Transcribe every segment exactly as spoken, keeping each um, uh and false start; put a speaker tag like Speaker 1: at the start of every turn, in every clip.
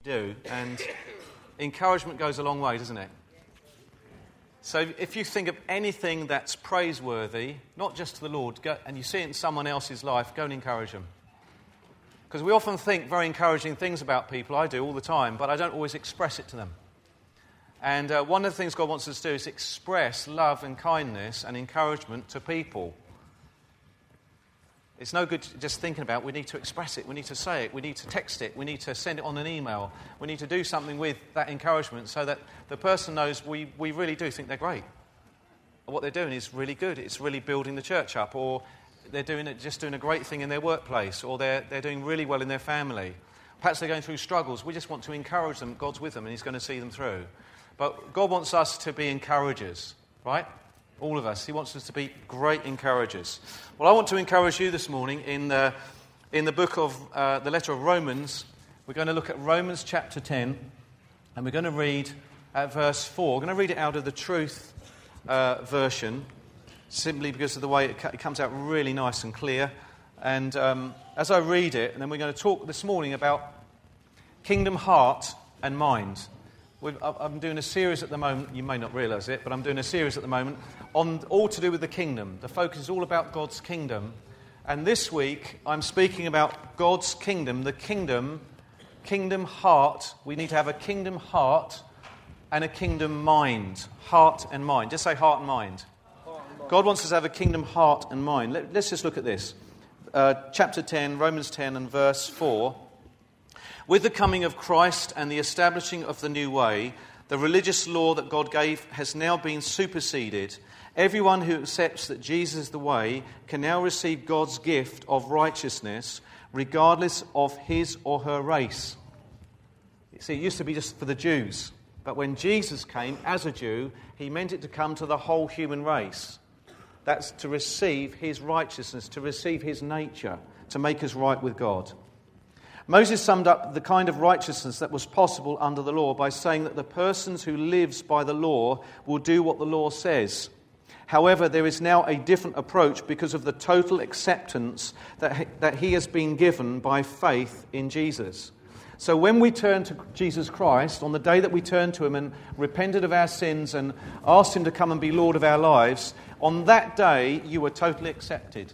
Speaker 1: do, and encouragement goes a long way, doesn't it? So if you think of anything that's praiseworthy, not just to the Lord, go, and you see it in someone else's life, go and encourage them. Because we often think very encouraging things about people. I do all the time, but I don't always express it to them. And uh, one of the things God wants us to do is express love and kindness and encouragement to people. It's no good just thinking about it. We need to express it. We need to say it. We need to text it. We need to send it on an email. We need to do something with that encouragement so that the person knows we, we really do think they're great. What they're doing is really good. It's really building the church up. Or they're doing it, just doing a great thing in their workplace. Or they're, they're doing really well in their family. Perhaps they're going through struggles. We just want to encourage them. God's with them and He's going to see them through. But God wants us to be encouragers, right? All of us. He wants us to be great encouragers. Well, I want to encourage you this morning in the, in the book of uh, the letter of Romans. We're going to look at Romans chapter ten, and we're going to read at verse four. We're going to read it out of the Truth uh, version, simply because of the way it, it comes out really nice and clear. And um, as I read it, and then we're going to talk this morning about kingdom heart and mind. I'm doing a series at the moment, you may not realise it, but I'm doing a series at the moment on all to do with the kingdom. The focus is all about God's kingdom. And this week, I'm speaking about God's kingdom, the kingdom, kingdom heart. We need to have a kingdom heart and a kingdom mind. Heart and mind. Just say heart and mind. Heart and mind. God wants us to have a kingdom heart and mind. Let, let's just look at this. Uh, chapter ten, Romans ten and verse four. With the coming of Christ and the establishing of the new way, the religious law that God gave has now been superseded. Everyone who accepts that Jesus is the way can now receive God's gift of righteousness, regardless of his or her race. You see, it used to be just for the Jews, but when Jesus came as a Jew, he meant it to come to the whole human race. That's to receive his righteousness, to receive his nature, to make us right with God. Moses summed up the kind of righteousness that was possible under the law by saying that the person who lives by the law will do what the law says. However, there is now a different approach because of the total acceptance that he, that he has been given by faith in Jesus. So when we turn to Jesus Christ, on the day that we turn to him and repented of our sins and asked him to come and be Lord of our lives, on that day you were totally accepted.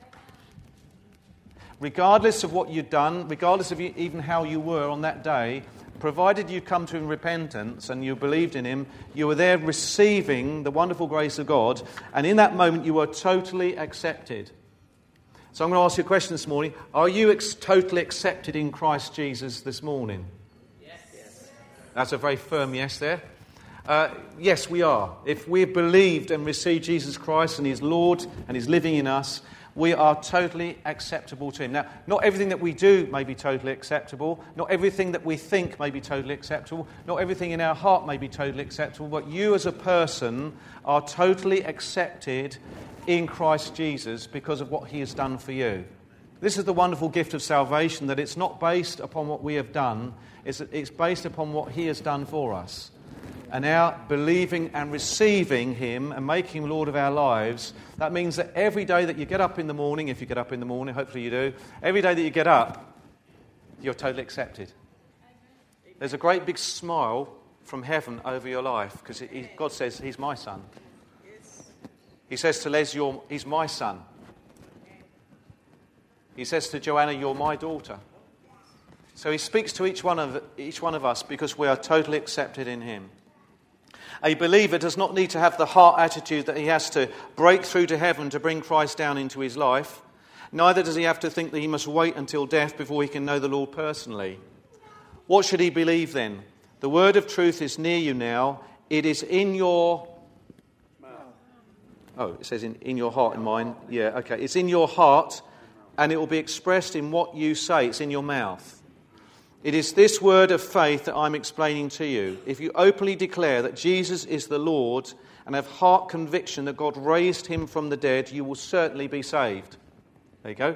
Speaker 1: Regardless of what you'd done, regardless of even how you were on that day, provided you come to him in repentance and you believed in him, you were there receiving the wonderful grace of God, and in that moment you were totally accepted. So I'm going to ask you a question this morning. Are you ex- totally accepted in Christ Jesus this morning? Yes. yes. That's a very firm yes there. Uh, yes, we are. If we've believed and received Jesus Christ and he's Lord and he's living in us, we are totally acceptable to him. Now, not everything that we do may be totally acceptable. Not everything that we think may be totally acceptable. Not everything in our heart may be totally acceptable. But you as a person are totally accepted in Christ Jesus because of what he has done for you. This is the wonderful gift of salvation, that it's not based upon what we have done. It's, it's based upon what he has done for us. And our believing and receiving him and making him Lord of our lives, that means that every day that you get up in the morning, if you get up in the morning, hopefully you do, every day that you get up, you're totally accepted. There's a great big smile from heaven over your life because God says, he's my son. He says to Les, you're, he's my son. He says to Joanna, you're my daughter. So he speaks to each one of each one of us because we are totally accepted in him. A believer does not need to have the heart attitude that he has to break through to heaven to bring Christ down into his life. Neither does he have to think that he must wait until death before he can know the Lord personally. What should he believe then? The word of truth is near you now. It is in your... Oh, it says in, in your heart and mind. Yeah, okay. It's in your heart and it will be expressed in what you say. It's in your mouth. It is this word of faith that I'm explaining to you. If you openly declare that Jesus is the Lord and have heart conviction that God raised him from the dead, you will certainly be saved. There you go.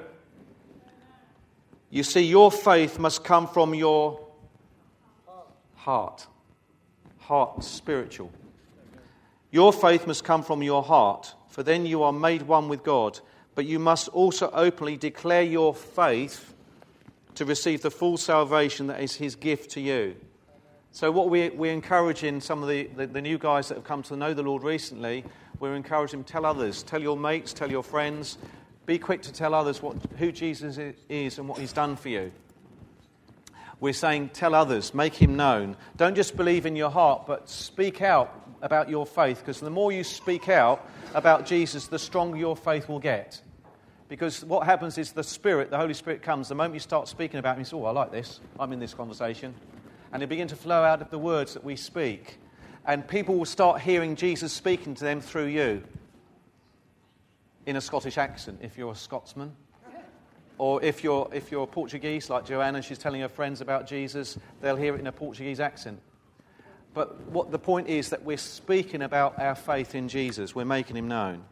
Speaker 1: You see, your faith must come from your heart. Heart, spiritual. Your faith must come from your heart, for then you are made one with God. But you must also openly declare your faith to receive the full salvation that is his gift to you. So what we, we're encouraging some of the, the, the new guys that have come to know the Lord recently, we're encouraging them, tell others, tell your mates, tell your friends, be quick to tell others what, who Jesus is and what he's done for you. We're saying, tell others, make him known. Don't just believe in your heart, but speak out about your faith, because the more you speak out about Jesus, the stronger your faith will get. Because what happens is the Spirit, the Holy Spirit comes, the moment you start speaking about him, you say, oh, I like this, I'm in this conversation. And they begin to flow out of the words that we speak. And people will start hearing Jesus speaking to them through you. In a Scottish accent, if you're a Scotsman. Or if you're if you're Portuguese, like Joanna, she's telling her friends about Jesus, they'll hear it in a Portuguese accent. But what the point is that we're speaking about our faith in Jesus. We're making him known.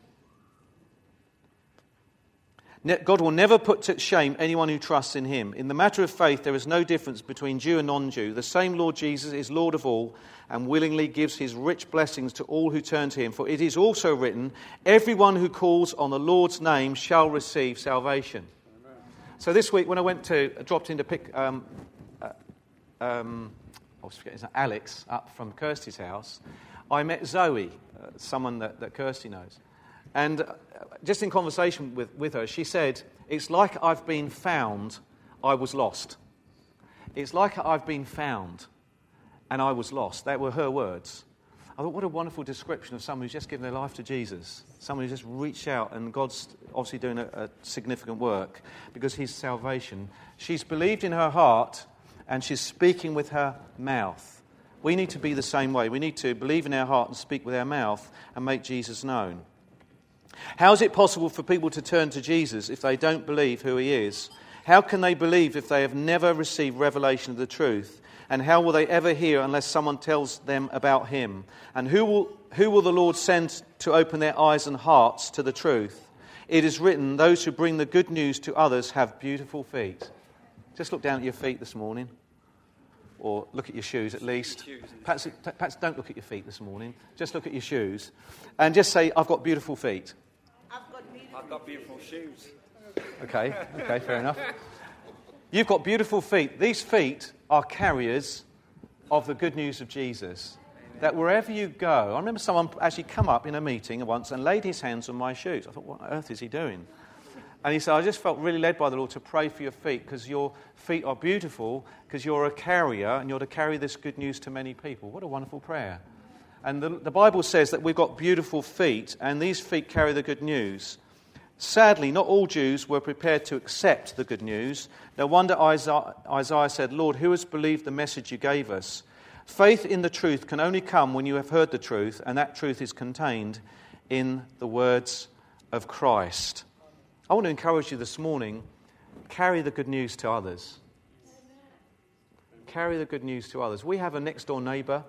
Speaker 1: God will never put to shame anyone who trusts in him. In the matter of faith, there is no difference between Jew and non-Jew. The same Lord Jesus is Lord of all and willingly gives his rich blessings to all who turn to him. For it is also written, everyone who calls on the Lord's name shall receive salvation. Amen. So this week when I went to, I dropped in to pick um, uh, um, I was forgetting, Alex up from Kirsty's house, I met Zoe, uh, someone that, that Kirsty knows. And just in conversation with, with her, she said, it's like I've been found, I was lost. It's like I've been found, and I was lost. That were her words. I thought, what a wonderful description of someone who's just given their life to Jesus. Someone who's just reached out, and God's obviously doing a, a significant work because his salvation. She's believed in her heart, and she's speaking with her mouth. We need to be the same way. We need to believe in our heart and speak with our mouth and make Jesus known. How is it possible for people to turn to Jesus if they don't believe who he is? How can they believe if they have never received revelation of the truth? And how will they ever hear unless someone tells them about him? And who will, who will the Lord send to open their eyes and hearts to the truth? It is written, those who bring the good news to others have beautiful feet. Just look down at your feet this morning. Or look at your shoes at least. Perhaps, perhaps don't look at your feet this morning. Just look at your shoes. And just say, I've got beautiful feet.
Speaker 2: I've got beautiful, I've got beautiful shoes.
Speaker 1: Okay, okay, fair enough. You've got beautiful feet. These feet are carriers of the good news of Jesus. Amen. That wherever you go, I remember someone actually come up in a meeting once and laid his hands on my shoes. I thought, what on earth is he doing? And he said, I just felt really led by the Lord to pray for your feet because your feet are beautiful because you're a carrier and you're to carry this good news to many people. What a wonderful prayer. And the, the Bible says that we've got beautiful feet and these feet carry the good news. Sadly, not all Jews were prepared to accept the good news. No wonder Isaiah, Isaiah said, Lord, who has believed the message you gave us? Faith in the truth can only come when you have heard the truth, and that truth is contained in the words of Christ. I want to encourage you this morning, carry the good news to others. Carry the good news to others. We have a next-door neighbour,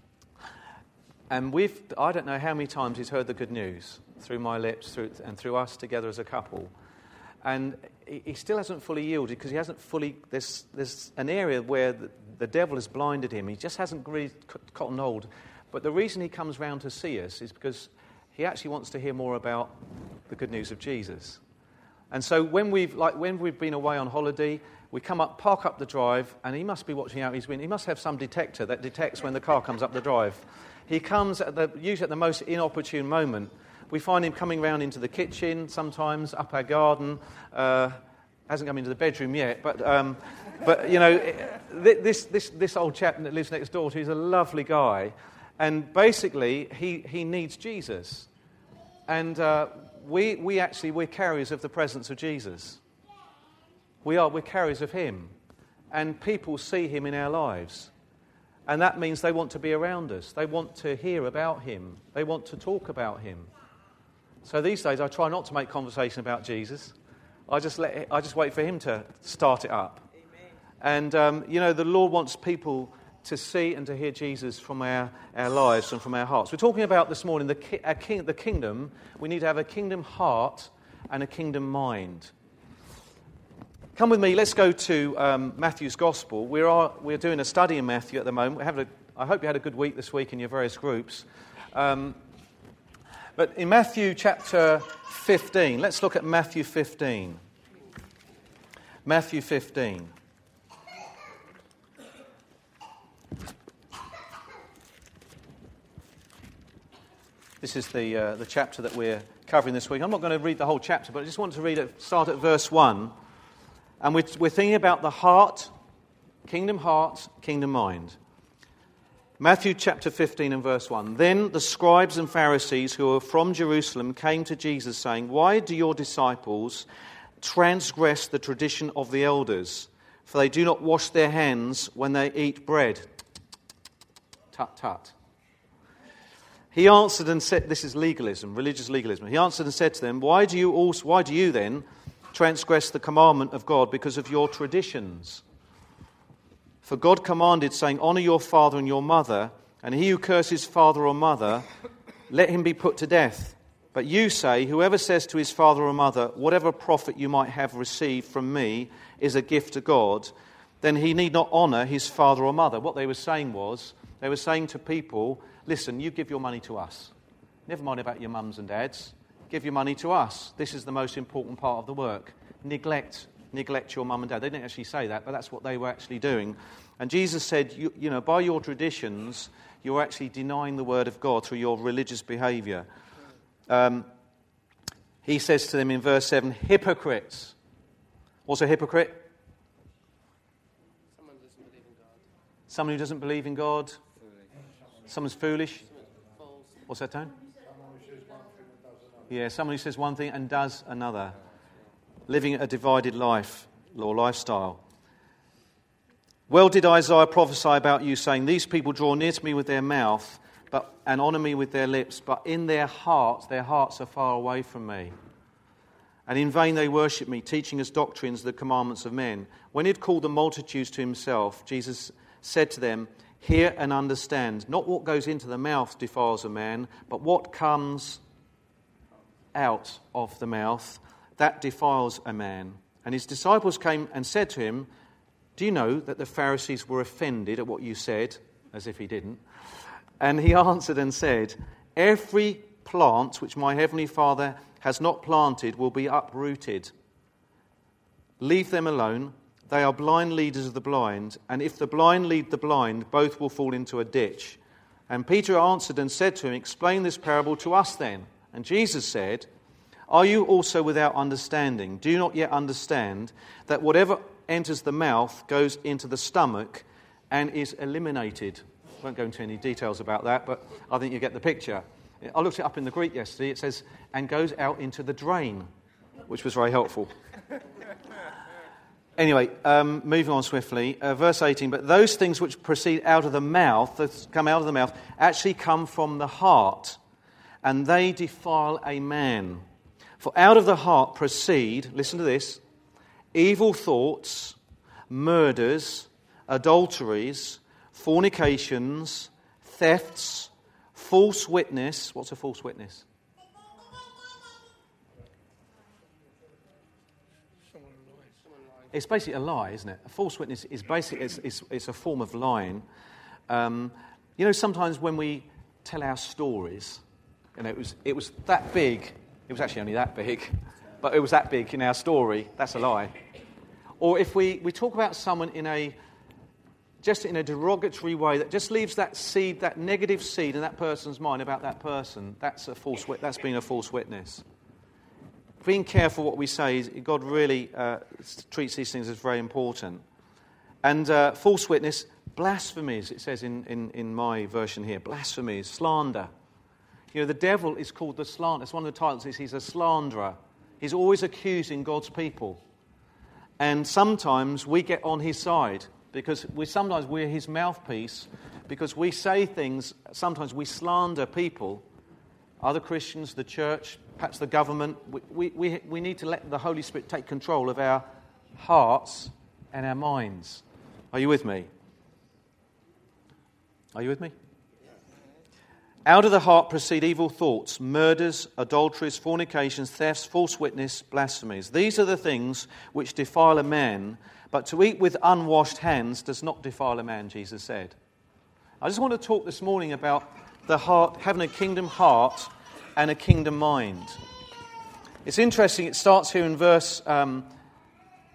Speaker 1: and we've, I don't know how many times he's heard the good news through my lips through, and through us together as a couple. And he, he still hasn't fully yielded because he hasn't fully, there's, there's an area where the, the devil has blinded him. He just hasn't really cottoned hold. But the reason he comes round to see us is because he actually wants to hear more about the good news of Jesus. And so when we've like when we've been away on holiday, we come up, park up the drive, and he must be watching out his window. He must have some detector that detects when the car comes up the drive. He comes at the usually at the most inopportune moment. We find him coming round into the kitchen, sometimes up our garden. Uh, hasn't come into the bedroom yet, but um, but you know this this this old chap that lives next door to, he's a lovely guy, and basically he he needs Jesus, and. Uh, We we actually, we're carriers of the presence of Jesus. We are, we're carriers of him. And people see him in our lives. And that means they want to be around us. They want to hear about him. They want to talk about him. So these days I try not to make conversation about Jesus. I just let I just wait for him to start it up. Amen. And, um, you know, the Lord wants people to see and to hear Jesus from our, our lives and from our hearts. We're talking about this morning the, ki- our king, the kingdom. We need to have a kingdom heart and a kingdom mind. Come with me, let's go to um, Matthew's Gospel. We are, we're doing a study in Matthew at the moment. We have a, I hope you had a good week this week in your various groups. Um, but in Matthew chapter fifteen, let's look at Matthew fifteen. Matthew fifteen. This is the uh, the chapter that we're covering this week. I'm not going to read the whole chapter, but I just want to read it, start at verse one. And we're, we're thinking about the heart, kingdom heart, kingdom mind. Matthew chapter fifteen and verse one. Then the scribes and Pharisees who were from Jerusalem came to Jesus saying, "Why do your disciples transgress the tradition of the elders? For they do not wash their hands when they eat bread." Tut, tut. He answered and said, this is legalism, religious legalism. He answered and said to them, Why do you also, why do you then transgress the commandment of God because of your traditions? For God commanded, saying, Honour your father and your mother, and he who curses father or mother, let him be put to death. But you say, whoever says to his father or mother, whatever profit you might have received from me is a gift to God, then he need not honour his father or mother. What they were saying was, they were saying to people, listen, you give your money to us. Never mind about your mums and dads. Give your money to us. This is the most important part of the work. Neglect, neglect your mum and dad. They didn't actually say that, but that's what they were actually doing. And Jesus said, you, you know, by your traditions, you're actually denying the word of God through your religious behaviour. Um, he says to them in verse seven, hypocrites. What's a hypocrite?
Speaker 3: Someone who doesn't believe in God.
Speaker 1: Someone who doesn't believe in God.
Speaker 3: Foolish.
Speaker 1: Someone's foolish.
Speaker 3: False.
Speaker 1: What's that, Tone? Yeah, someone who says one thing and does another. Living a divided life or lifestyle. Well did Isaiah prophesy about you, saying, These people draw near to me with their mouth but and honour me with their lips, but in their hearts, their hearts are far away from me. And in vain they worship me, teaching as doctrines the commandments of men. When he had called the multitudes to himself, Jesus said to them, Hear and understand. Not what goes into the mouth defiles a man, but what comes out of the mouth, that defiles a man. And his disciples came and said to him, Do you know that the Pharisees were offended at what you said? As if he didn't. And he answered and said, Every plant which my heavenly Father has not planted will be uprooted. Leave them alone. They are blind leaders of the blind, and if the blind lead the blind, both will fall into a ditch. And Peter answered and said to him, Explain this parable to us then. And Jesus said, Are you also without understanding? Do you not yet understand that whatever enters the mouth goes into the stomach and is eliminated? I won't go into any details about that, but I think you get the picture. I looked it up in the Greek yesterday. It says, and goes out into the drain, which was very helpful. Anyway, um, moving on swiftly, uh, verse eighteen, but those things which proceed out of the mouth, that come out of the mouth, actually come from the heart, and they defile a man. For out of the heart proceed, listen to this, evil thoughts, murders, adulteries, fornications, thefts, false witness. What's a false witness? It's basically a lie, isn't it? A false witness is basically it's, it's, it's a form of lying. Um, you know, sometimes when we tell our stories, you know, it was it was that big. It was actually only that big, but it was that big in our story. That's a lie. Or if we, we talk about someone in a just in a derogatory way that just leaves that seed, that negative seed in that person's mind about that person, that's a false. That's been a false witness. Being careful what we say, God really uh, treats these things as very important. And uh, false witness, blasphemies, it says in, in, in my version here, blasphemies, slander. You know, the devil is called the slanderer. It's one of the titles is he's a slanderer. He's always accusing God's people. And sometimes we get on his side because we sometimes we're his mouthpiece because we say things, sometimes we slander people, other Christians, the church, perhaps the government. We, we, we need to let the Holy Spirit take control of our hearts and our minds. Are you with me? Are you with me? Out of the heart proceed evil thoughts, murders, adulteries, fornications, thefts, false witness, blasphemies. These are the things which defile a man, but to eat with unwashed hands does not defile a man, Jesus said. I just want to talk this morning about the heart, having a kingdom heart and a kingdom mind. It's interesting, it starts here in verse um,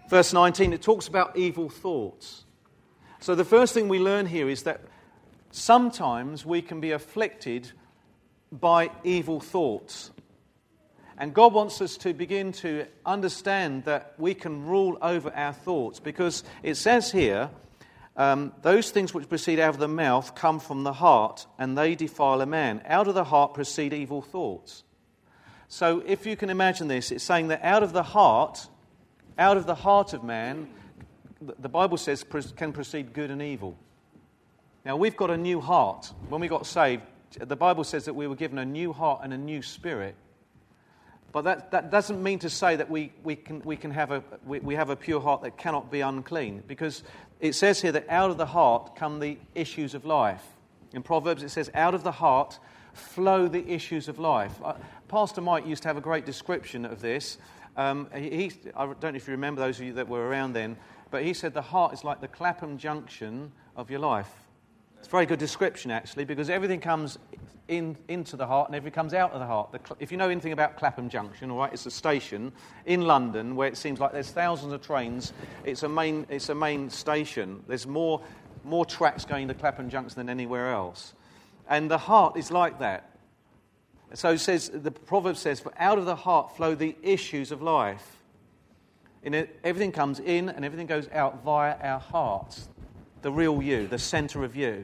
Speaker 1: verse nineteen, it talks about evil thoughts. So the first thing we learn here is that sometimes we can be afflicted by evil thoughts. And God wants us to begin to understand that we can rule over our thoughts, because it says here, um, those things which proceed out of the mouth come from the heart, and they defile a man. Out of the heart proceed evil thoughts. So if you can imagine this, it's saying that out of the heart, out of the heart of man, the Bible says can proceed good and evil. Now we've got a new heart. When we got saved, the Bible says that we were given a new heart and a new spirit. But that, that doesn't mean to say that we, we can we can have a we, we have a pure heart that cannot be unclean, because it says here that out of the heart come the issues of life. In Proverbs it says, out of the heart flow the issues of life. Uh, Pastor Mike used to have a great description of this. Um, he, he I don't know if you remember, those of you that were around then, but he said the heart is like the Clapham Junction of your life. It's a very good description, actually, because everything comes in into the heart and everything comes out of the heart. The, if you know anything about Clapham Junction, all right, it's a station in London where it seems like there's thousands of trains. It's a main, it's a main station. There's more, more tracks going to Clapham Junction than anywhere else. And the heart is like that. So it says, the proverb says, for out of the heart flow the issues of life. In it, everything comes in and everything goes out via our hearts. The real you, the centre of you.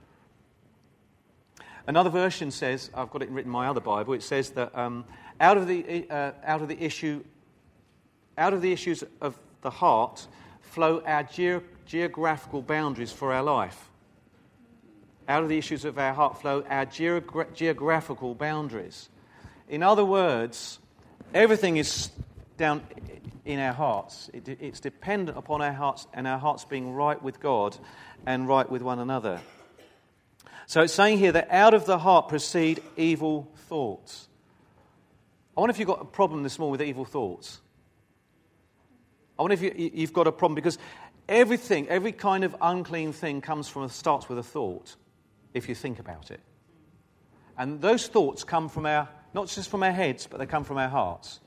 Speaker 1: Another version says, I've got it written in my other Bible, it says that um, out of the uh, out of the issue, out of the issues of the heart flow our ge- geographical boundaries for our life. Out of the issues of our heart flow our geogra- geographical boundaries. In other words, everything is down in our hearts. It, it's dependent upon our hearts and our hearts being right with God and right with one another. So it's saying here that out of the heart proceed evil thoughts. I wonder if you've got a problem this morning with evil thoughts. I wonder if you, you've got a problem, because everything, every kind of unclean thing comes from, starts with a thought, if you think about it. And those thoughts come from our, not just from our heads, but they come from our hearts.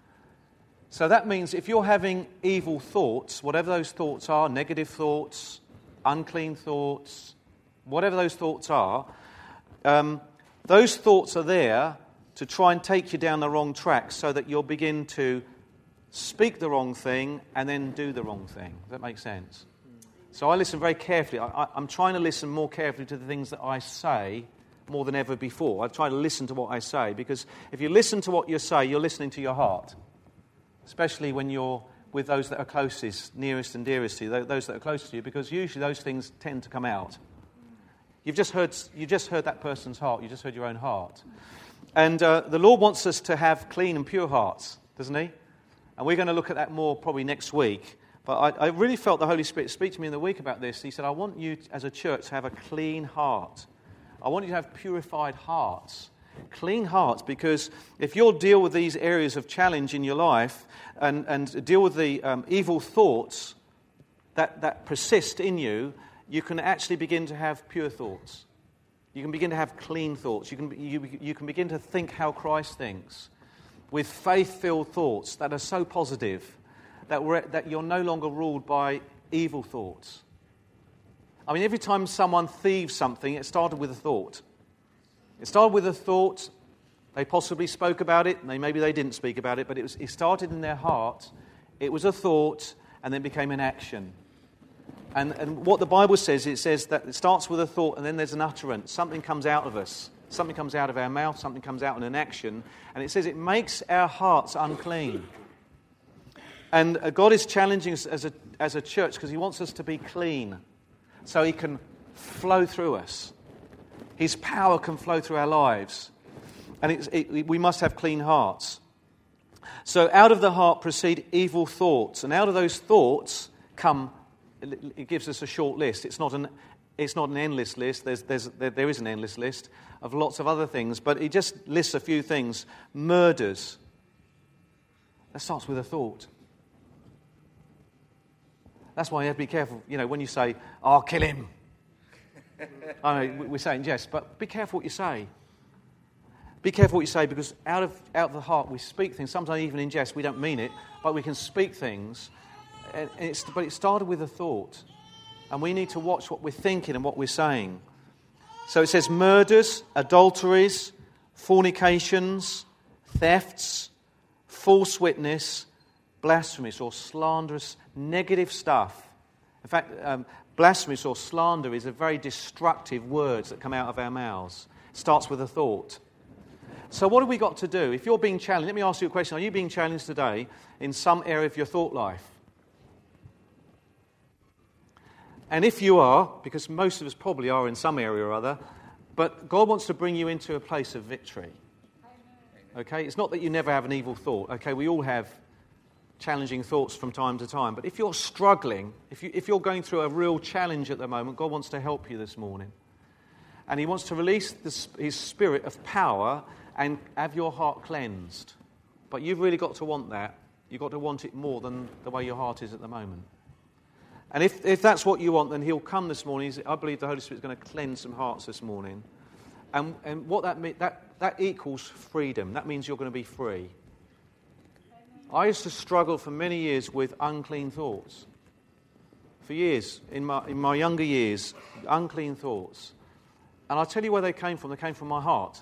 Speaker 1: So that means if you're having evil thoughts, whatever those thoughts are, negative thoughts, unclean thoughts, whatever those thoughts are, um, those thoughts are there to try and take you down the wrong track so that you'll begin to speak the wrong thing and then do the wrong thing. Does that make sense? So I listen very carefully. I, I, I'm trying to listen more carefully to the things that I say more than ever before. I try to listen to what I say, because if you listen to what you say, you're listening to your heart. Especially when you're with those that are closest, nearest and dearest to you, those that are closest to you, because usually those things tend to come out. You've just heard, you just heard that person's heart. You just heard your own heart. And uh, the Lord wants us to have clean and pure hearts, doesn't He? And we're going to look at that more probably next week. But I, I really felt the Holy Spirit speak to me in the week about this. He said, I want you as a church to have a clean heart. I want you to have purified hearts. Clean hearts, because if you'll deal with these areas of challenge in your life and, and deal with the um, evil thoughts that, that persist in you, you can actually begin to have pure thoughts. You can begin to have clean thoughts. You can, you, you can begin to think how Christ thinks, with faith-filled thoughts that are so positive that, we're, that you're no longer ruled by evil thoughts. I mean, every time someone thieves something, it started with a thought. It started with a thought. They possibly spoke about it. They, maybe they didn't speak about it, but it, was, it started in their heart. It was a thought, and then became an action. And, and what the Bible says, it says that it starts with a thought, and then there's an utterance. Something comes out of us. Something comes out of our mouth. Something comes out in an action. And it says it makes our hearts unclean. And uh, God is challenging us as a, as a church, because He wants us to be clean, so He can flow through us. His power can flow through our lives. And it's, it, we must have clean hearts. So out of the heart proceed evil thoughts. And out of those thoughts come, it gives us a short list. It's not an, it's not an endless list. There's, there's, there, there is an endless list of lots of other things. But it just lists a few things. Murders. That starts with a thought. That's why you have to be careful, you know, when you say, I'll kill him. I know we're saying yes, but be careful what you say. Be careful what you say, because out of out of the heart we speak things. Sometimes even in jest we don't mean it, but we can speak things and it's, but it started with a thought. And we need to watch what we're thinking and what we're saying. So it says murders, adulteries, fornications, thefts, false witness, blasphemous or slanderous, negative stuff. In fact, um, blasphemous or slander is a very destructive words that come out of our mouths. It starts with a thought. So what have we got to do? If you're being challenged, let me ask you a question. Are you being challenged today in some area of your thought life? And if you are, because most of us probably are in some area or other, but God wants to bring you into a place of victory. Okay? It's not that you never have an evil thought. Okay, we all have challenging thoughts from time to time. But if you're struggling, if, you, if you're going through a real challenge at the moment, God wants to help you this morning. And He wants to release this, His spirit of power and have your heart cleansed. But you've really got to want that. You've got to want it more than the way your heart is at the moment. And if, if that's what you want, then He'll come this morning. I believe the Holy Spirit is going to cleanse some hearts this morning. And, and what that means, that, that equals freedom. That means you're going to be free. I used to struggle for many years with unclean thoughts. For years, in my, in my younger years, unclean thoughts. And I'll tell you where they came from. They came from my heart.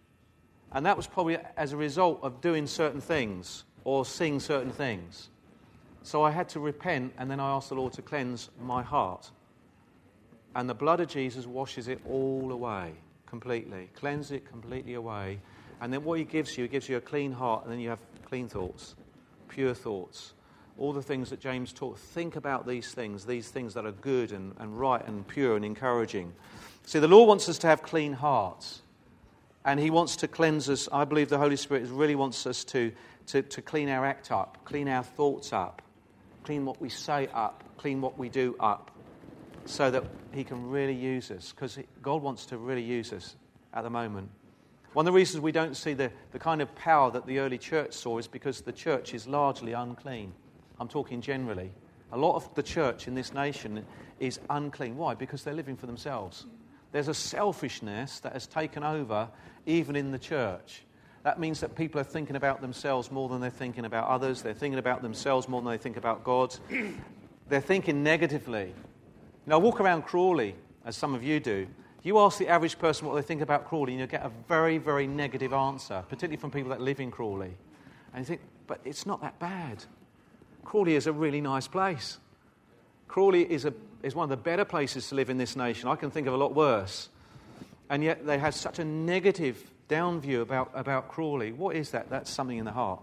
Speaker 1: And that was probably as a result of doing certain things or seeing certain things. So I had to repent, and then I asked the Lord to cleanse my heart. And the blood of Jesus washes it all away, completely. Cleanse it completely away. And then what He gives you, He gives you a clean heart, and then you have clean thoughts, pure thoughts. All the things that James taught. Think about these things, these things that are good and, and right and pure and encouraging. See, the Lord wants us to have clean hearts. And He wants to cleanse us. I believe the Holy Spirit really wants us to, to, to clean our act up, clean our thoughts up, clean what we say up, clean what we do up, so that He can really use us. Because God wants to really use us at the moment. One of the reasons we don't see the, the kind of power that the early church saw is because the church is largely unclean. I'm talking generally. A lot of the church in this nation is unclean. Why? Because they're living for themselves. There's a selfishness that has taken over even in the church. That means that people are thinking about themselves more than they're thinking about others. They're thinking about themselves more than they think about God. They're thinking negatively. You know, I walk around Crawley, as some of you do. You ask the average person what they think about Crawley, and you'll get a very, very negative answer, particularly from people that live in Crawley. And you think, but it's not that bad. Crawley is a really nice place. Crawley is a is one of the better places to live in this nation. I can think of a lot worse. And yet they have such a negative down view about, about Crawley. What is that? That's something in the heart.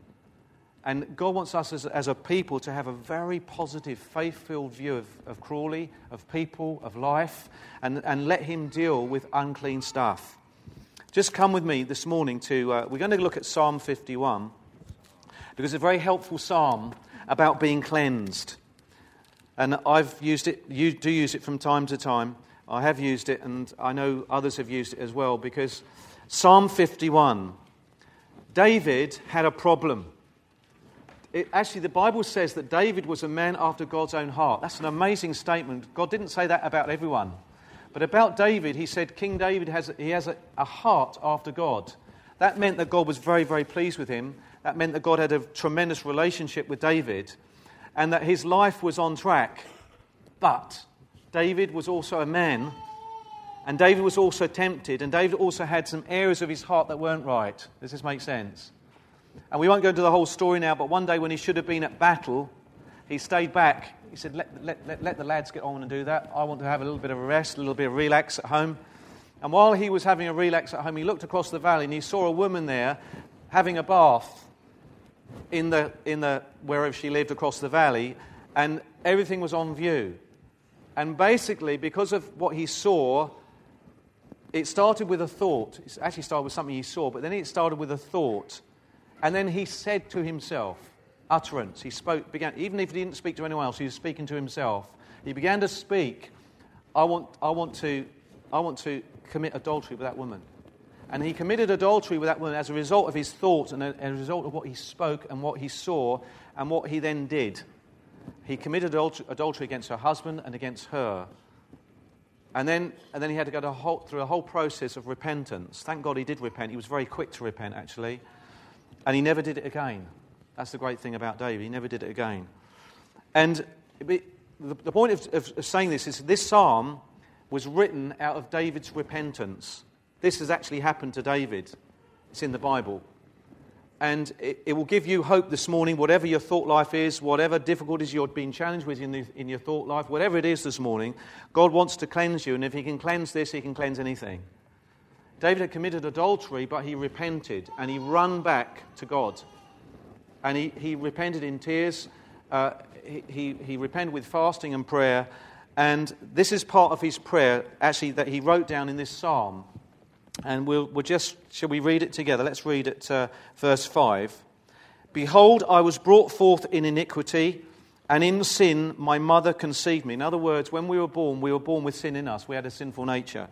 Speaker 1: And God wants us as, as a people to have a very positive, faith-filled view of, of Crawley, of people, of life, and, and let Him deal with unclean stuff. Just come with me this morning to, uh, we're going to look at Psalm fifty-one, because it's a very helpful psalm about being cleansed. And I've used it, you do use it from time to time. I have used it, and I know others have used it as well, because Psalm fifty-one, David had a problem. It, actually, the Bible says that David was a man after God's own heart. That's an amazing statement. God didn't say that about everyone. But about David, he said King David has, he has a, a heart after God. That meant that God was very, very pleased with him. That meant that God had a tremendous relationship with David, and that his life was on track. But David was also a man, and David was also tempted, and David also had some areas of his heart that weren't right. Does this make sense? And we won't go into the whole story now, but one day when he should have been at battle, he stayed back. He said, let, let, let, let the lads get on and do that. I want to have a little bit of a rest, a little bit of relax at home. And while he was having a relax at home, he looked across the valley and he saw a woman there having a bath in the in the wherever she lived across the valley, and everything was on view. And basically, because of what he saw, it started with a thought. It actually started with something he saw, but then it started with a thought. And then he said to himself, utterance. He spoke, began, even if he didn't speak to anyone else, he was speaking to himself. He began to speak, I want, I want to, I want to commit adultery with that woman. And he committed adultery with that woman as a result of his thoughts and as a result of what he spoke and what he saw and what he then did. He committed adultery against her husband and against her. And then, and then he had to go to a whole, through a whole process of repentance. Thank God he did repent. He was very quick to repent, actually. And he never did it again. That's the great thing about David. He never did it again. And it, the, the point of, of, of saying this is this psalm was written out of David's repentance. This has actually happened to David. It's in the Bible. And it, it will give you hope this morning, whatever your thought life is, whatever difficulties you're being challenged with in, the, in your thought life, whatever it is this morning, God wants to cleanse you. And if he can cleanse this, he can cleanse anything. David had committed adultery, but he repented and he ran back to God. And he, he repented in tears. Uh, he, he, he repented with fasting and prayer. And this is part of his prayer, actually, that he wrote down in this psalm. And we'll, we'll just, shall we read it together? Let's read it, uh, verse five. Behold, I was brought forth in iniquity, and in sin my mother conceived me. In other words, when we were born, we were born with sin in us. We had a sinful nature.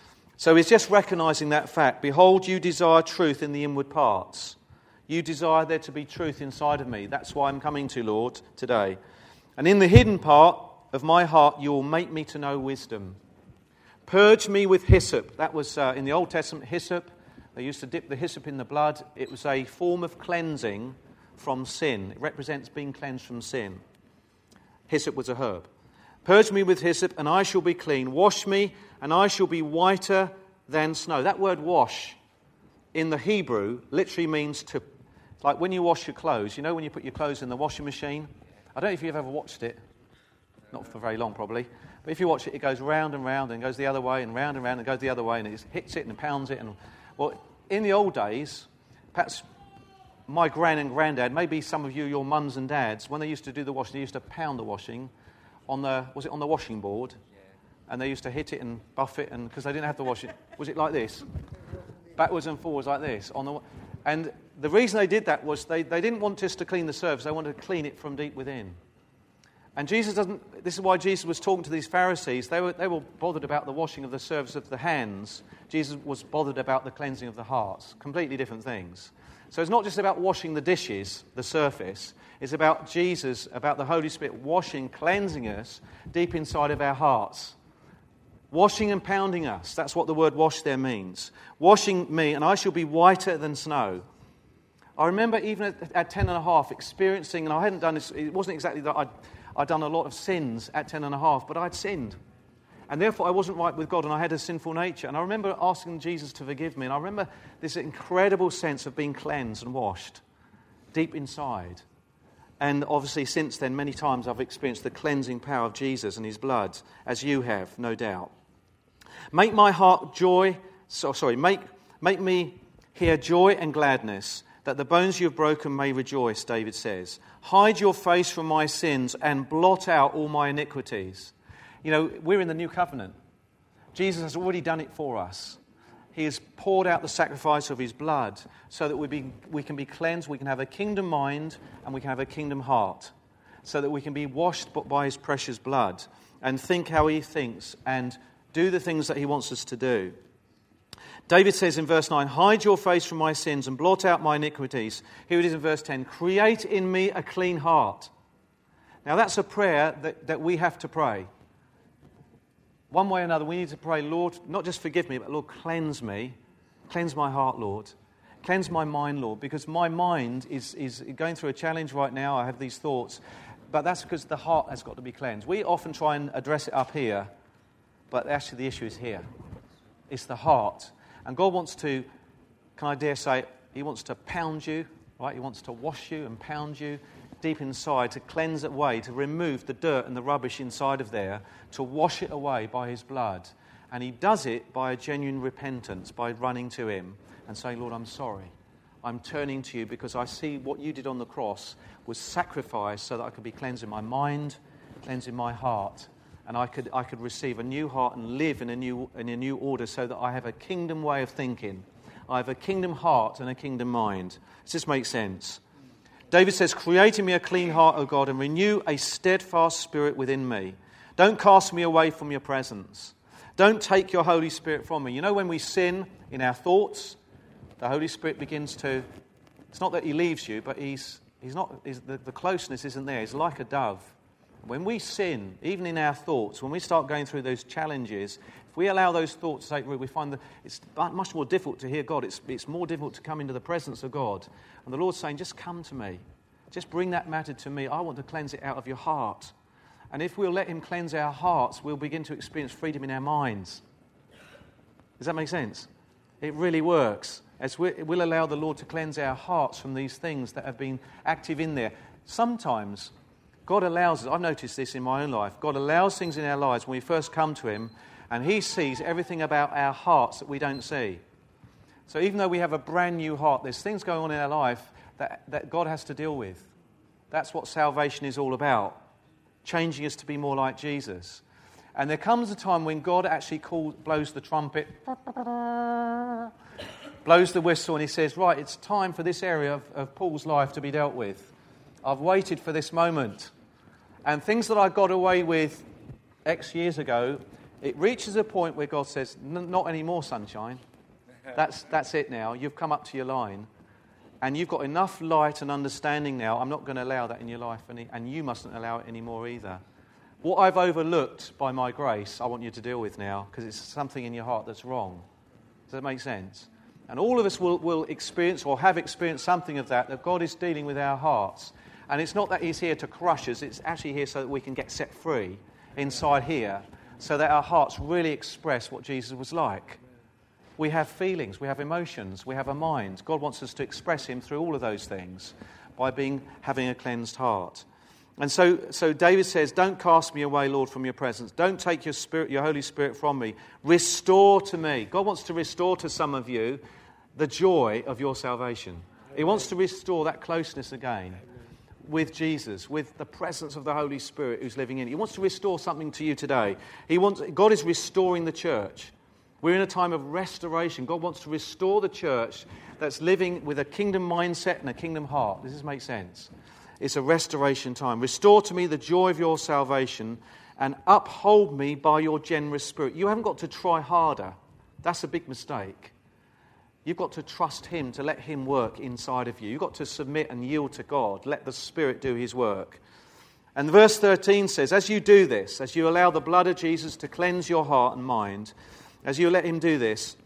Speaker 1: So he's just recognizing that fact. Behold, you desire truth in the inward parts. You desire there to be truth inside of me. That's why I'm coming to, Lord, today. And in the hidden part of my heart, you will make me to know wisdom. Purge me with hyssop. That was uh, in the Old Testament, hyssop. They used to dip the hyssop in the blood. It was a form of cleansing from sin. It represents being cleansed from sin. Hyssop was a herb. Purge me with hyssop, and I shall be clean. Wash me, and I shall be whiter than snow. That word wash in the Hebrew literally means to, like when you wash your clothes. You know when you put your clothes in the washing machine? I don't know if you've ever watched it. Not for very long, probably. But if you watch it, it goes round and round and goes the other way and round and round and goes the other way and it hits it and pounds it. And well, in the old days, perhaps my gran and granddad, maybe some of you, your mums and dads, when they used to do the washing, they used to pound the washing on the, was it on the washing board? Yeah. And they used to hit it and buff it, and because they didn't have to wash it. Was it like this? Backwards and forwards like this. On the, and the reason they did that was they, they didn't want us to clean the surface, they wanted to clean it from deep within. And Jesus doesn't, this is why Jesus was talking to these Pharisees. They were, they were bothered about the washing of the surface of the hands. Jesus was bothered about the cleansing of the hearts. Completely different things. So it's not just about washing the dishes, the surface. It's about Jesus, about the Holy Spirit washing, cleansing us deep inside of our hearts. Washing and pounding us. That's what the word wash there means. Washing me, and I shall be whiter than snow. I remember even at, at ten and a half experiencing, and I hadn't done this, it wasn't exactly that I'd I'd done a lot of sins at ten and a half, but I'd sinned. And therefore I wasn't right with God, and I had a sinful nature. And I remember asking Jesus to forgive me, and I remember this incredible sense of being cleansed and washed deep inside. And obviously since then, many times I've experienced the cleansing power of Jesus and his blood, as you have, no doubt. Make my heart joy, so, sorry, make, make me hear joy and gladness, that the bones you have broken may rejoice, David says. Hide your face from my sins and blot out all my iniquities. You know, we're in the new covenant. Jesus has already done it for us. He has poured out the sacrifice of his blood so that we, be, we can be cleansed, we can have a kingdom mind, and we can have a kingdom heart. So that we can be washed by his precious blood and think how he thinks and do the things that he wants us to do. David says in verse nine, hide your face from my sins and blot out my iniquities. Here it is in verse ten, create in me a clean heart. Now that's a prayer that, that we have to pray. One way or another, we need to pray, Lord, not just forgive me, but Lord, cleanse me. Cleanse my heart, Lord. Cleanse my mind, Lord, because my mind is, is going through a challenge right now. I have these thoughts, but that's because the heart has got to be cleansed. We often try and address it up here, but actually the issue is here. It's the heart. And God wants to, can I dare say, he wants to pound you, right? He wants to wash you and pound you deep inside, to cleanse it away, to remove the dirt and the rubbish inside of there, to wash it away by his blood. And he does it by a genuine repentance, by running to him and saying, Lord, I'm sorry. I'm turning to you because I see what you did on the cross was sacrifice so that I could be cleansed in my mind, cleansed in my heart. And I could I could receive a new heart and live in a new in a new order so that I have a kingdom way of thinking. I have a kingdom heart and a kingdom mind. Does this make sense? David says, create in me a clean heart, O God, and renew a steadfast spirit within me. Don't cast me away from your presence. Don't take your Holy Spirit from me. You know, when we sin in our thoughts, the Holy Spirit begins to, it's not that he leaves you, but he's he's not, he's, the, the closeness isn't there. He's like a dove. When we sin, even in our thoughts, when we start going through those challenges, if we allow those thoughts to take root, we find that it's much more difficult to hear God. It's, it's more difficult to come into the presence of God. And the Lord's saying, just come to me. Just bring that matter to me. I want to cleanse it out of your heart. And if we'll let him cleanse our hearts, we'll begin to experience freedom in our minds. Does that make sense? It really works. As we, we'll allow the Lord to cleanse our hearts from these things that have been active in there. Sometimes God allows us, I've noticed this in my own life, God allows things in our lives when we first come to him, and he sees everything about our hearts that we don't see. So even though we have a brand new heart, there's things going on in our life that, that God has to deal with. That's what salvation is all about, changing us to be more like Jesus. And there comes a time when God actually calls, blows the trumpet, blows the whistle, and he says, right, it's time for this area of, of Paul's life to be dealt with. I've waited for this moment. And things that I got away with X years ago, it reaches a point where God says, not anymore, sunshine. That's, that's it now. You've come up to your line. And you've got enough light and understanding now. I'm not going to allow that in your life, any, and you mustn't allow it anymore either. What I've overlooked by my grace, I want you to deal with now, because it's something in your heart that's wrong. Does that make sense? And all of us will, will experience or have experienced something of that, that God is dealing with our hearts. And it's not that he's here to crush us, it's actually here so that we can get set free inside here, so that our hearts really express what Jesus was like. We have feelings, we have emotions, we have a mind. God wants us to express him through all of those things by being having a cleansed heart. And so, so David says, don't cast me away, Lord, from your presence. Don't take your spirit, your Holy Spirit from me. Restore to me. God wants to restore to some of you the joy of your salvation. He wants to restore that closeness again with Jesus, with the presence of the Holy Spirit who's living in you. He wants to restore something to you today. He wants, God is restoring the church. We're in a time of restoration. God wants to restore the church that's living with a kingdom mindset and a kingdom heart. Does this make sense? It's a restoration time. Restore to me the joy of your salvation and uphold me by your generous spirit. You haven't got to try harder. That's a big mistake. You've got to trust him, to let him work inside of you. You've got to submit and yield to God. Let the Spirit do his work. And verse thirteen says, as you do this, as you allow the blood of Jesus to cleanse your heart and mind, as you let him do this,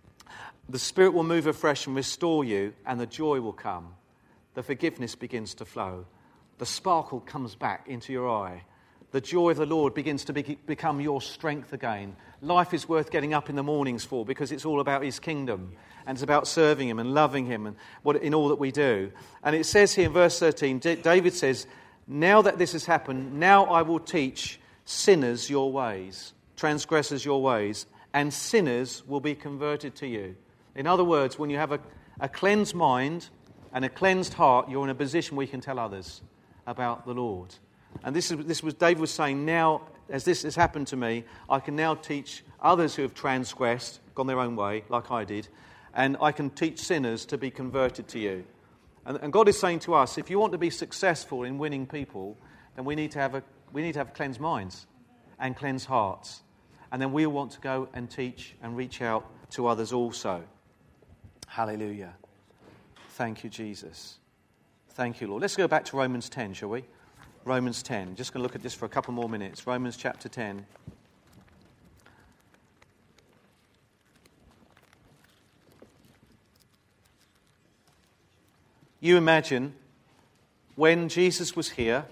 Speaker 1: the Spirit will move afresh and restore you, and the joy will come. The forgiveness begins to flow. The sparkle comes back into your eye. The joy of the Lord begins to be, become your strength again. Life is worth getting up in the mornings for, because it's all about his kingdom. And it's about serving him and loving him and what in all that we do. And it says here in verse thirteen, David says, now that this has happened, now I will teach sinners your ways, transgressors your ways, and sinners will be converted to you. In other words, when you have a, a cleansed mind and a cleansed heart, you're in a position where you can tell others about the Lord. And this is this was David was saying, now, as this has happened to me, I can now teach others who have transgressed, gone their own way, like I did, and I can teach sinners to be converted to you. And, and God is saying to us, if you want to be successful in winning people, then we need to have a we need to have cleansed minds and cleansed hearts. And then we want to go and teach and reach out to others also. Hallelujah. Thank you, Jesus. Thank you, Lord. Let's go back to Romans ten, shall we? Romans ten. Just going to look at this for a couple more minutes. Romans chapter ten. You imagine when Jesus was here,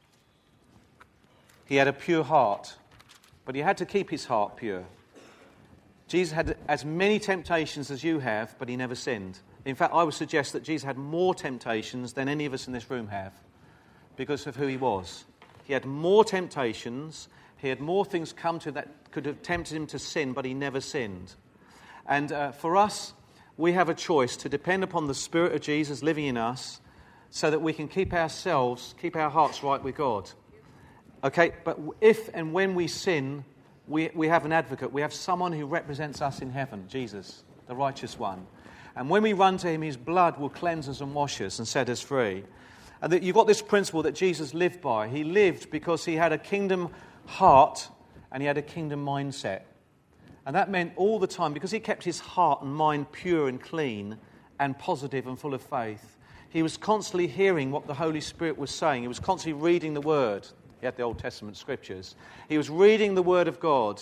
Speaker 1: he had a pure heart, but he had to keep his heart pure. Jesus had as many temptations as you have, but he never sinned. In fact, I would suggest that Jesus had more temptations than any of us in this room have, because of who he was. He had more temptations, he had more things come to him that could have tempted him to sin, but he never sinned. And uh, for us, we have a choice to depend upon the Spirit of Jesus living in us so that we can keep ourselves, keep our hearts right with God. Okay, but if and when we sin, we, we have an advocate. We have someone who represents us in heaven, Jesus, the righteous one. And when we run to him, his blood will cleanse us and wash us and set us free. And that you've got this principle that Jesus lived by. He lived because he had a kingdom heart and he had a kingdom mindset. And that meant all the time, because he kept his heart and mind pure and clean and positive and full of faith, he was constantly hearing what the Holy Spirit was saying. He was constantly reading the Word. He had the Old Testament scriptures. He was reading the Word of God,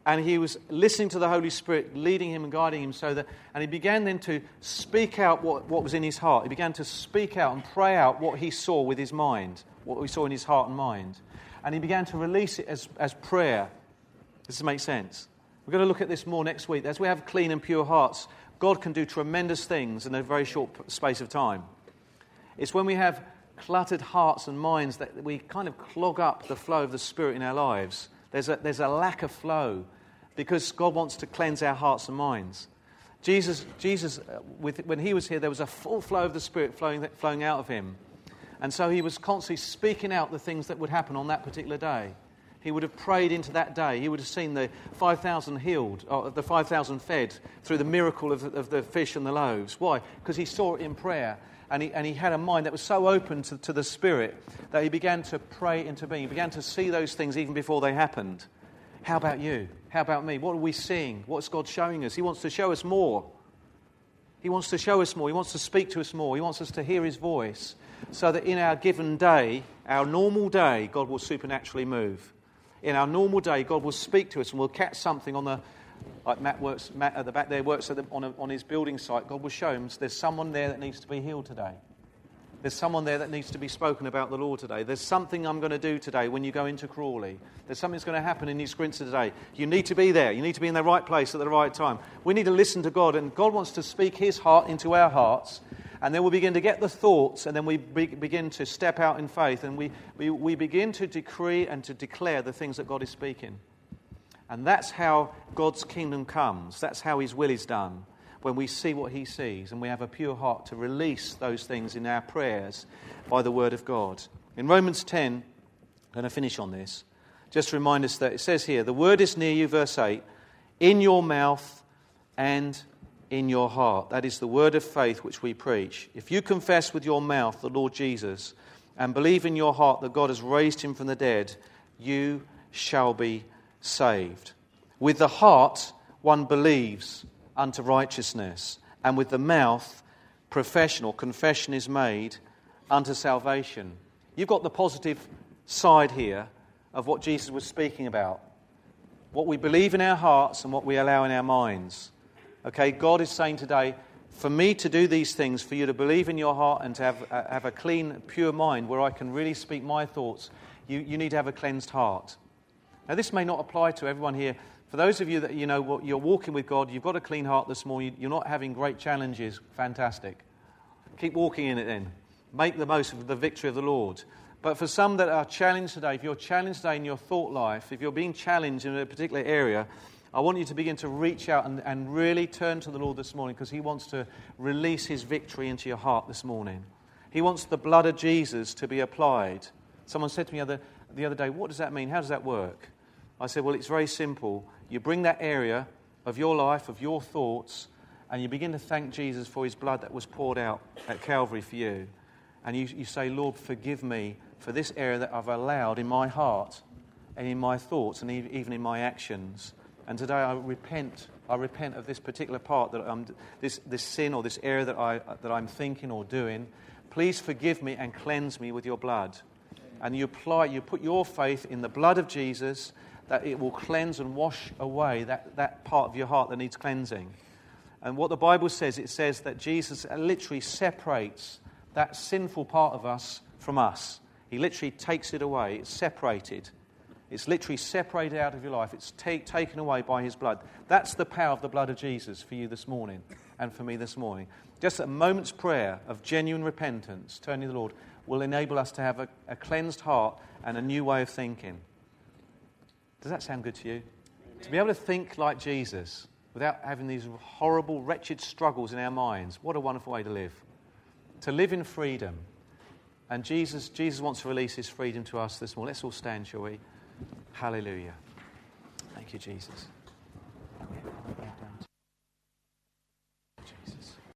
Speaker 1: And he was listening to the Holy Spirit, leading him and guiding him so that, and he began then to speak out what, what was in his heart. He began to speak out and pray out what he saw with his mind, what he saw in his heart and mind. And he began to release it as, as prayer. Does this make sense? We're going to look at this more next week. As we have clean and pure hearts, God can do tremendous things in a very short space of time. It's when we have cluttered hearts and minds that we kind of clog up the flow of the Spirit in our lives. There's a, there's a lack of flow because God wants to cleanse our hearts and minds. Jesus, Jesus, uh, with, when he was here, there was a full flow of the Spirit flowing, flowing out of him. And so he was constantly speaking out the things that would happen on that particular day. He would have prayed into that day. He would have seen the five thousand healed, or the five thousand fed through the miracle of, of the fish and the loaves. Why? Because he saw it in prayer. And he, and he had a mind that was so open to, to the Spirit that he began to pray into being. He began to see those things even before they happened. How about you? How about me? What are we seeing? What's God showing us? He wants to show us more. He wants to show us more. He wants to speak to us more. He wants us to hear his voice so that in our given day, our normal day, God will supernaturally move. In our normal day, God will speak to us and we'll catch something on the... Like Matt works, Matt at the back there works at the, on, a, on his building site. God will show him there's someone there that needs to be healed today. There's someone there that needs to be spoken about the Lord today. There's something I'm going to do today when you go into Crawley. There's something that's going to happen in East Grinstead today. You need to be there. You need to be in the right place at the right time. We need to listen to God, and God wants to speak his heart into our hearts, and then we'll begin to get the thoughts, and then we be, begin to step out in faith, and we, we, we begin to decree and to declare the things that God is speaking. And that's how God's kingdom comes. That's how his will is done. When we see what he sees and we have a pure heart to release those things in our prayers by the word of God. In Romans ten, I'm going to finish on this. Just to remind us that it says here, the word is near you, verse eight, in your mouth and in your heart. That is the word of faith which we preach. If you confess with your mouth the Lord Jesus and believe in your heart that God has raised him from the dead, you shall be saved. With the heart one believes unto righteousness, and with the mouth profession or confession is made unto salvation. You've got the positive side here of what Jesus was speaking about. What we believe in our hearts and what we allow in our minds. Okay, God is saying today, for me to do these things, for you to believe in your heart and to have, uh, have a clean, pure mind where I can really speak my thoughts, you, you need to have a cleansed heart. Now, this may not apply to everyone here. For those of you that, you know, you're walking with God, you've got a clean heart this morning, you're not having great challenges, fantastic. Keep walking in it then. Make the most of the victory of the Lord. But for some that are challenged today, if you're challenged today in your thought life, if you're being challenged in a particular area, I want you to begin to reach out and, and really turn to the Lord this morning, because he wants to release his victory into your heart this morning. He wants the blood of Jesus to be applied. Someone said to me the other, the other day, what does that mean? How does that work? I said, well, it's very simple. You bring that area of your life, of your thoughts, and you begin to thank Jesus for his blood that was poured out at Calvary for you. And you, you say, Lord, forgive me for this area that I've allowed in my heart and in my thoughts and even in my actions. And today I repent. I repent of this particular part, that I'm, this, this sin or this area that, I, that I'm thinking or doing. Please forgive me and cleanse me with your blood. And you apply, you put your faith in the blood of Jesus, that it will cleanse and wash away that, that part of your heart that needs cleansing. And what the Bible says, it says that Jesus literally separates that sinful part of us from us. He literally takes it away. It's separated. It's literally separated out of your life. It's take, taken away by his blood. That's the power of the blood of Jesus for you this morning and for me this morning. Just a moment's prayer of genuine repentance, turning to the Lord, will enable us to have a, a cleansed heart and a new way of thinking. Does that sound good to you? Amen. To be able to think like Jesus without having these horrible, wretched struggles in our minds, what a wonderful way to live. To live in freedom. And Jesus, Jesus wants to release his freedom to us this morning. Let's all stand, shall we? Hallelujah. Thank you, Jesus.